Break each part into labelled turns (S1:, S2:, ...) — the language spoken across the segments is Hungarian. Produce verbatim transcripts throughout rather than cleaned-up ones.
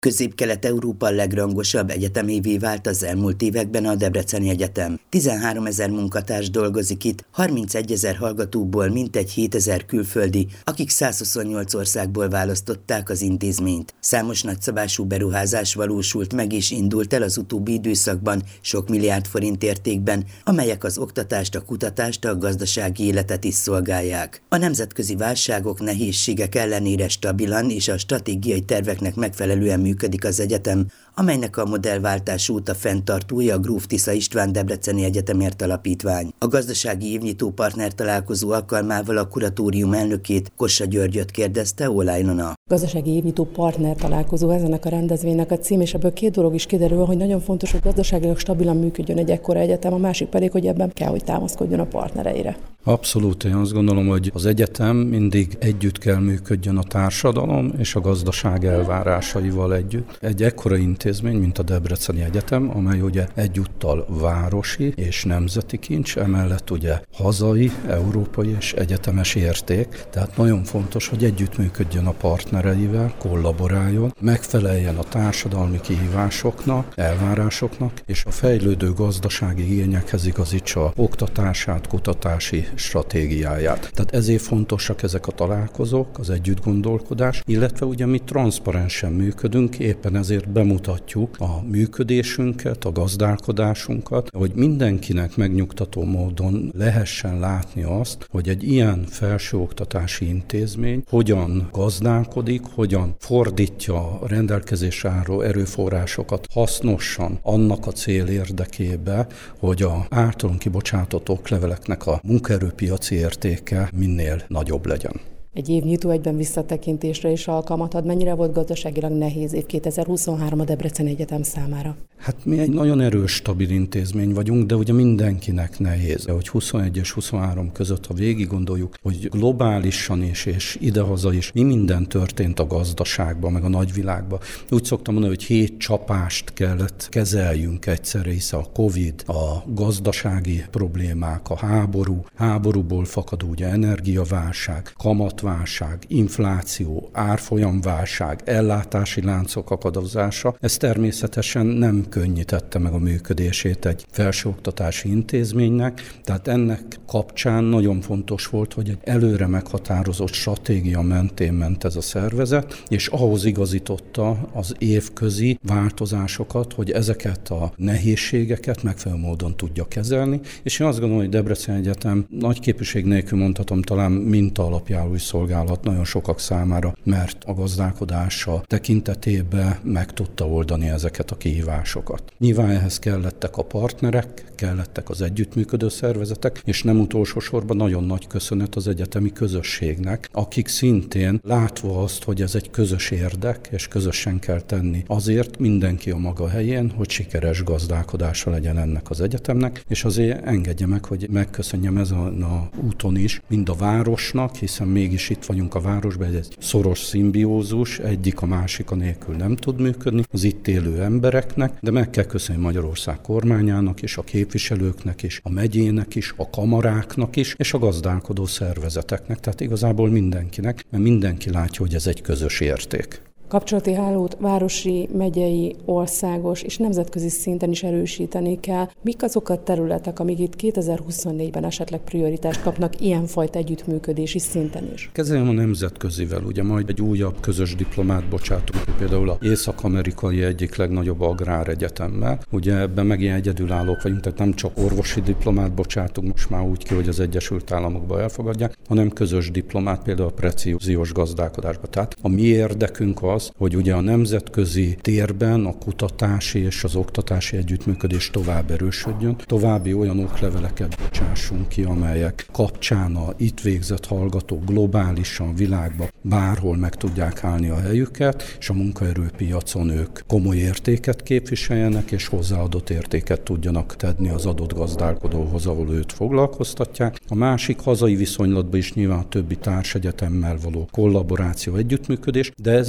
S1: Közép-Kelet-Európa legrangosabb egyetemévé vált az elmúlt években a Debreceni Egyetem. tizenháromezer munkatárs dolgozik itt, harmincegyezer hallgatóból mintegy hétezer külföldi, akik százhuszonnyolc országból választották az intézményt. Számos nagyszabású beruházás valósult meg és indult el az utóbbi időszakban sok milliárd forint értékben, amelyek az oktatást, a kutatást, a gazdasági életet is szolgálják. A nemzetközi válságok, nehézségek ellenére stabilan és a stratégiai terveknek megfelelően működik az egyetem, amelynek a modellváltás óta fenntartója a Gróf Tisza István Debreceni Egyetemért Alapítvány. A gazdasági évnyitó partner találkozó alkalmával a kuratórium elnökét, Kossa Györgyöt kérdezte Olajnona.
S2: Gazdasági évnyitó partner találkozó ezenek a rendezvénynek a cím, és ebből két dolog is kiderül, hogy nagyon fontos, hogy gazdaságilag stabilan működjön egy ekkora egyetem, a másik pedig, hogy ebben kell, hogy támaszkodjon a partnereire.
S3: Abszolút, én azt gondolom, hogy az egyetem mindig együtt kell működjön a társadalom és a gazdaság elvárásaival együtt. Egy ekkora intézmény, mint a Debreceni Egyetem, amely ugye egyúttal városi és nemzeti kincs, emellett ugye hazai, európai és egyetemes érték. Tehát nagyon fontos, hogy együttműködjön a partnereivel, kollaboráljon, megfeleljen a társadalmi kihívásoknak, elvárásoknak, és a fejlődő gazdasági igényekhez igazítsa oktatását, kutatási stratégiáját. Tehát ezért fontosak ezek a találkozók, az együttgondolkodás, illetve ugye mi transzparensen működünk, éppen ezért bemutatjuk a működésünket, a gazdálkodásunkat, hogy mindenkinek megnyugtató módon lehessen látni azt, hogy egy ilyen felsőoktatási intézmény hogyan gazdálkodik, hogyan fordítja a rendelkezésre álló erőforrásokat hasznosan annak a cél érdekébe, hogy a általunk kibocsátott okleveleknek a munkaerőpiaci értéke minél nagyobb legyen.
S2: Egy évnyitó egyben visszatekintésre is alkalmat ad. Mennyire volt gazdaságilag nehéz év kétezer-huszonhárom a Debreceni Egyetem számára?
S3: Hát mi egy nagyon erős, stabil intézmény vagyunk, de ugye mindenkinek nehéz. De hogy huszonegy és huszonhárom között, ha végig gondoljuk, hogy globálisan is és idehaza is mi minden történt a gazdaságban, meg a nagyvilágban. Úgy szoktam mondani, hogy hét csapást kellett kezeljünk egyszerre, hiszen a Covid, a gazdasági problémák, a háború, háborúból fakadó ugye energiaválság, kamatválság, infláció, árfolyamválság, ellátási láncok akadozása. Ez természetesen nem könnyítette meg a működését egy felsőoktatási intézménynek, tehát ennek kapcsán nagyon fontos volt, hogy egy előre meghatározott stratégia mentén ment ez a szervezet, és ahhoz igazította az évközi változásokat, hogy ezeket a nehézségeket megfelelő módon tudja kezelni, és én azt gondolom, hogy Debreceni Egyetem nagy képviség nélkül mondhatom, talán minta alapjául is szolgálhat nagyon sokak számára, mert a gazdálkodása tekintetében meg tudta oldani ezeket a kihívásokat. Nyilván ehhez kellettek a partnerek, kellettek az együttműködő szervezetek, és nem utolsó sorban nagyon nagy köszönet az egyetemi közösségnek, akik szintén látva azt, hogy ez egy közös érdek, és közösen kell tenni azért mindenki a maga helyén, hogy sikeres gazdálkodása legyen ennek az egyetemnek, és azért engedje meg, hogy megköszönjem ezen a úton is, mind a városnak, hiszen mégis itt vagyunk a városban, ez egy szoros szimbiózus, egyik a másik nélkül nem tud működni, az itt élő embereknek, de meg kell köszönni Magyarország kormányának és a képviselőknek is, a megyének is, a kamaráknak is, és a gazdálkodó szervezeteknek, tehát igazából mindenkinek, mert mindenki látja, hogy ez egy közös érték.
S2: Kapcsolati hálót városi, megyei, országos és nemzetközi szinten is erősíteni kell. Mik azok a területek, amik itt kétezer-huszonnégyben esetleg prioritást kapnak ilyenfajta együttműködési szinten is?
S3: Kezdjem a nemzetközivel, ugye majd egy újabb közös diplomát bocsátunk, például az észak-amerikai egyik legnagyobb agráregjetemmel. Ugye ebben megint egyedülállók vagyunk, tehát nem csak orvosi diplomát bocsátunk most már úgy ki, hogy az Egyesült Államokba elfogadják, hanem közös diplomát például a precíziós gazdálkodásba. Tehát a mi érdekünk az, hogy ugye a nemzetközi térben a kutatási és az oktatási együttműködés tovább erősödjön, további olyan okleveleket bocsássunk ki, amelyek kapcsán a itt végzett hallgatók globálisan, világban bárhol meg tudják állni a helyüket, és a munkaerőpiacon ők komoly értéket képviseljenek, és hozzáadott értéket tudjanak tenni az adott gazdálkodóhoz, ahol őt foglalkoztatják. A másik hazai viszonylatban is nyilván a többi társegyetemmel való kollaboráció, együttműködés, de ez az egyetem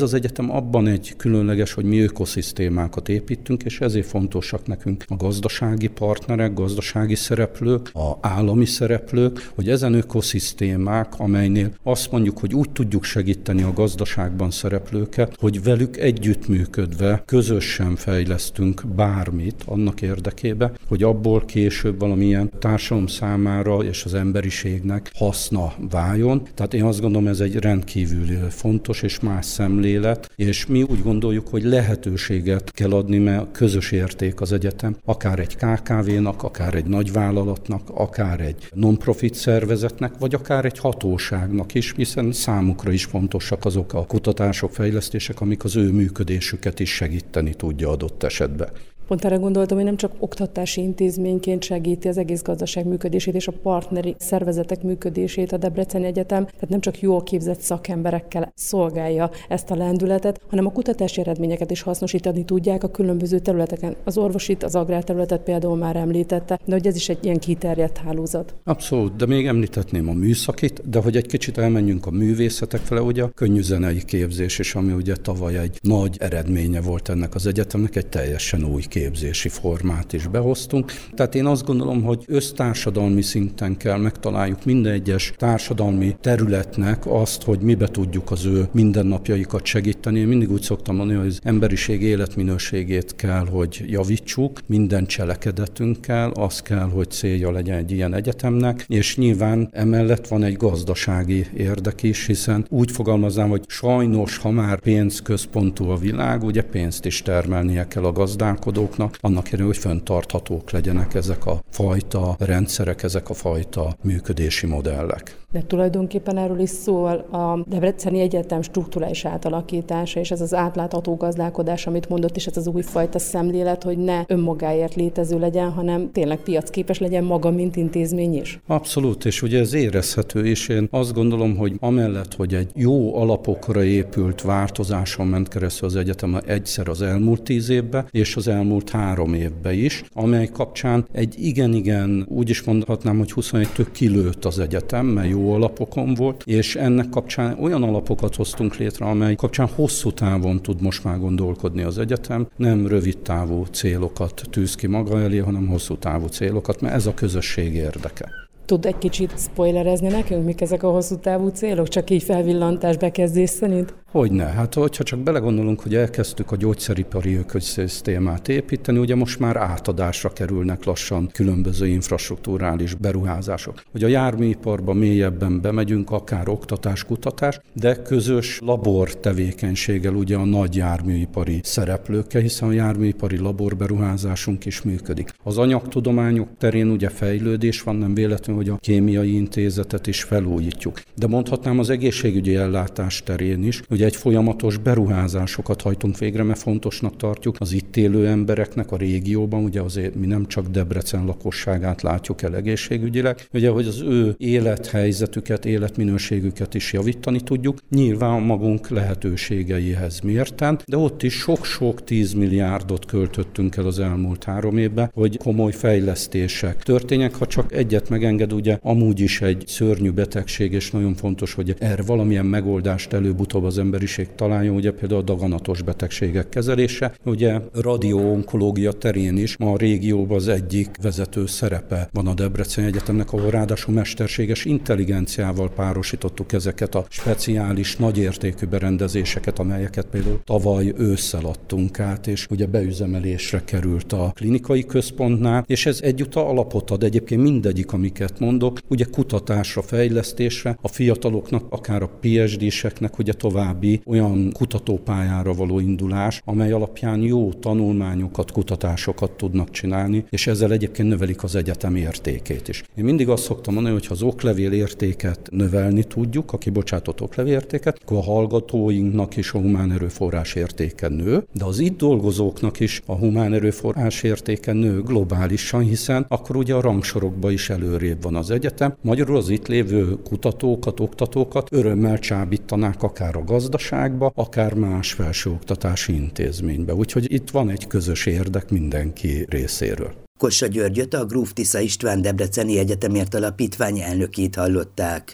S3: egyetem abban egy különleges, hogy mi ökoszisztémákat építünk, és ezért fontosak nekünk a gazdasági partnerek, gazdasági szereplők, a állami szereplők, hogy ezen ökoszisztémák, amelynél azt mondjuk, hogy úgy tudjuk segíteni a gazdaságban szereplőket, hogy velük együttműködve közösen fejlesztünk bármit annak érdekében, hogy abból később valamilyen társadalom számára és az emberiségnek haszna váljon. Tehát én azt gondolom, ez egy rendkívül fontos és más szemlélet, és mi úgy gondoljuk, hogy lehetőséget kell adni, mert közös érték az egyetem, akár egy ká ká vénak, akár egy nagyvállalatnak, akár egy non-profit szervezetnek, vagy akár egy hatóságnak is, hiszen számukra is fontosak azok a kutatások, fejlesztések, amik az ő működésüket is segíteni tudja adott esetben.
S2: Pont erre gondoltam, hogy nem csak oktatási intézményként segíti az egész gazdaság működését és a partneri szervezetek működését a Debreceni Egyetem, tehát nem csak jól képzett szakemberekkel szolgálja ezt a lendületet, hanem a kutatási eredményeket is hasznosítani tudják a különböző területeken. Az orvosit, az agrárterületet például már említette, de hogy ez is egy ilyen kiterjedt hálózat.
S3: Abszolút, de még említetném a műszakit, de hogy egy kicsit elmenjünk a művészetek fele, ugye a könnyűzenei képzés is, ami ugye tavaly egy nagy eredménye volt ennek az egyetemnek, egy teljesen új képzési formát is behoztunk. Tehát én azt gondolom, hogy össztársadalmi szinten kell megtaláljuk minden egyes társadalmi területnek azt, hogy mibe tudjuk az ő mindennapjaikat segíteni. Én mindig úgy szoktam mondani, hogy az emberiség életminőségét kell, hogy javítsuk, minden cselekedetünkkel, az kell, hogy célja legyen egy ilyen egyetemnek, és nyilván emellett van egy gazdasági érdek is, hiszen úgy fogalmaznám, hogy sajnos, ha már pénzközpontú a világ, ugye pénzt is termelnie kell a gazdálkodóknak, annak érdekében, hogy fenntarthatók legyenek ezek a fajta rendszerek, ezek a fajta működési modellek.
S2: De tulajdonképpen erről is szól a Debreceni Egyetem strukturális átalakítása, és ez az átlátható gazdálkodás, amit mondott, és ez az újfajta szemlélet, hogy ne önmagáért létező legyen, hanem tényleg piacképes legyen maga, mint intézmény is.
S3: Abszolút, és ugye ez érezhető, és én azt gondolom, hogy amellett, hogy egy jó alapokra épült változáson ment keresztül az egyetem egyszer az elmúlt tíz évben, és az elmúlt három évben is, amely kapcsán egy igen-igen, úgy is mondhatnám, hogy huszonegy tök kilőtt az egyetem, mert jó alapokon volt, és ennek kapcsán olyan alapokat hoztunk létre, amely kapcsán hosszú távon tud most már gondolkodni az egyetem, nem rövid távú célokat tűz ki maga elé, hanem hosszú távú célokat, mert ez a közösség érdeke.
S2: Tud egy kicsit spoilerezni nekünk, mik ezek a hosszú távú célok, csak így felvillantás bekezdés szerint?
S3: Hogyne, hát hogyha csak belegondolunk, hogy elkezdtük a gyógyszeripari ökoszisztémát építeni, ugye most már átadásra kerülnek lassan különböző infrastrukturális beruházások. Hogy a járműiparba mélyebben bemegyünk, akár oktatás, kutatás, de közös labor tevékenységgel ugye a nagy járműipari szereplőkkel, hiszen a járműipari laborberuházásunk is működik. Az anyagtudományok terén ugye fejlődés van, nem véletlenül, hogy a kémiai intézetet is felújítjuk. De mondhatnám az egészségügyi ellátás terén is, ugye egy folyamatos beruházásokat hajtunk végre, mert fontosnak tartjuk az itt élő embereknek a régióban, ugye azért mi nem csak Debrecen lakosságát látjuk el egészségügyileg, ugye, hogy az ő élethelyzetüket, életminőségüket is javítani tudjuk, nyilván a magunk lehetőségeihez mérten, de ott is sok-sok tízmilliárdot költöttünk el az elmúlt három évben, hogy komoly fejlesztések történjenek, ha csak egyet megenged, ugye amúgy is egy szörnyű betegség, és nagyon fontos, hogy erre valamilyen megoldást előbb-utóbb az emberiség találjon, ugye például a daganatos betegségek kezelése, ugye radioonkológia terén is ma a régióban az egyik vezető szerepe van a Debreceni Egyetemnek, ahol ráadásul mesterséges intelligenciával párosítottuk ezeket a speciális, nagyértékű berendezéseket, amelyeket például tavaly ősszel adtunk át, és ugye beüzemelésre került a klinikai központnál, és ez egyúttal alapot ad egyébként mindegyik, amiket mondok, ugye kutatásra, fejlesztésre, a fiataloknak, akár a pé há dé-seknek ugye további olyan kutatópályára való indulás, amely alapján jó tanulmányokat, kutatásokat tudnak csinálni, és ezzel egyébként növelik az egyetem értékét is. Én mindig azt szoktam mondani, hogy ha az oklevél értéket növelni tudjuk, a kibocsátott oklevél értéket, akkor a hallgatóinknak is a humán erőforrás értéke nő, de az itt dolgozóknak is a humán erőforrás értéke nő globálisan, hiszen akkor ugye a rangsorokban is előrébb van az egyetem. Magyarul az itt lévő kutatókat, oktatókat örömmel csábítanák akár a gazdaságba, akár más felsőoktatási intézménybe. Úgyhogy itt van egy közös érdek mindenki részéről.
S1: Kossa Györgyöt, a Gróf Tisza István Debreceni Egyetemért Alapítvány elnökét hallották.